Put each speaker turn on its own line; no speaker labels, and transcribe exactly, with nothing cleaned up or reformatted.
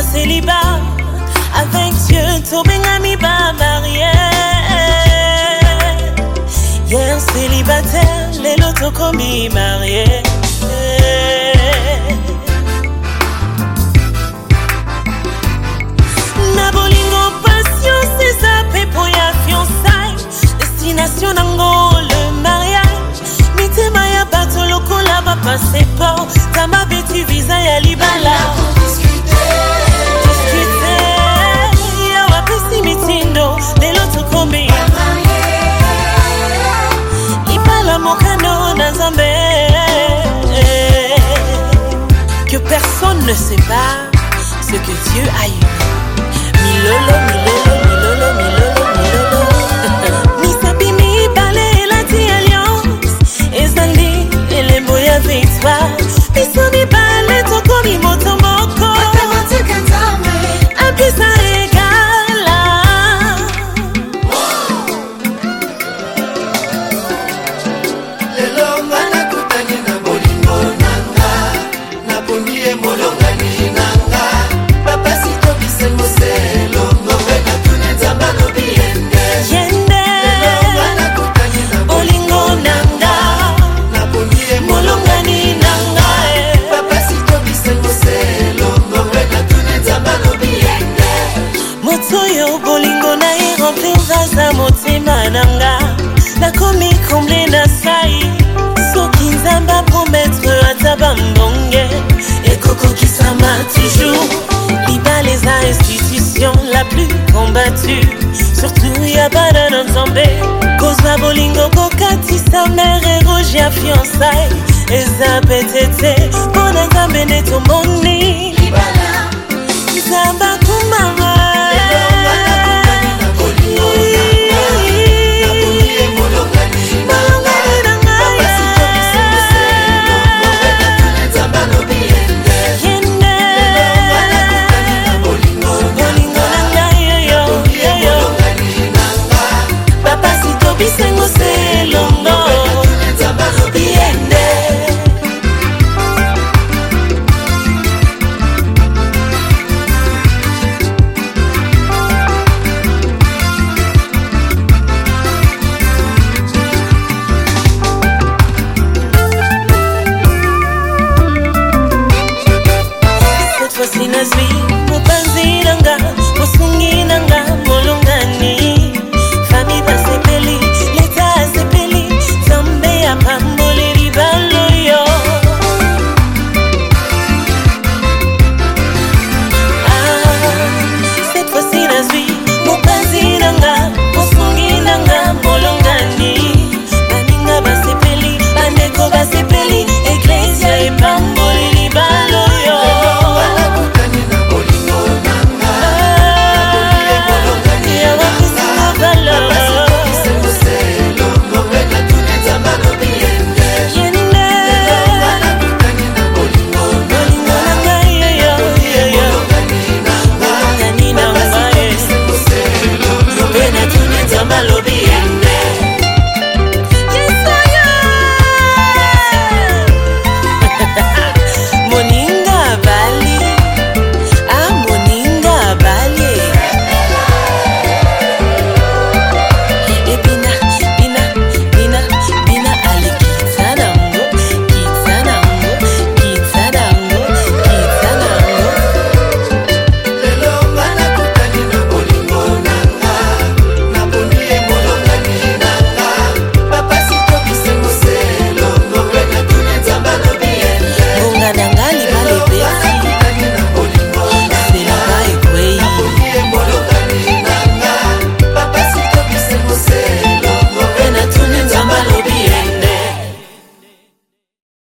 célibat. Avec Dieu, tout bien ami pas marié. Hier célibataire, les lotos commis marié. Nabolingo passion, c'est ça, pour ya fiançailles. Destination d'Ango, le mariage. Mite maya bateau loco là-bas, passer pas. Tama betu visa ya libala. Mitindo, les lotos commis. Ibala mokano nazambe. Que personne ne sépare ce que Dieu a eu. Milolo, milolo, milolo, milolo, milolo. Misabi mi bale la ti alliance. Ezali, ele moya victoire. Misabi bale toko mi motomoko. Matematique nzame. Apisa nanga na komi comblé na sai soki nzamba promettre ataba mbonge et koko qui s'ama toujours liba les institutions la plus combattue surtout ya bana nzambe koza bolingo kokati sa mère et rogia fiançailles eza petete bona nzambe netomoni libala nzamba kuma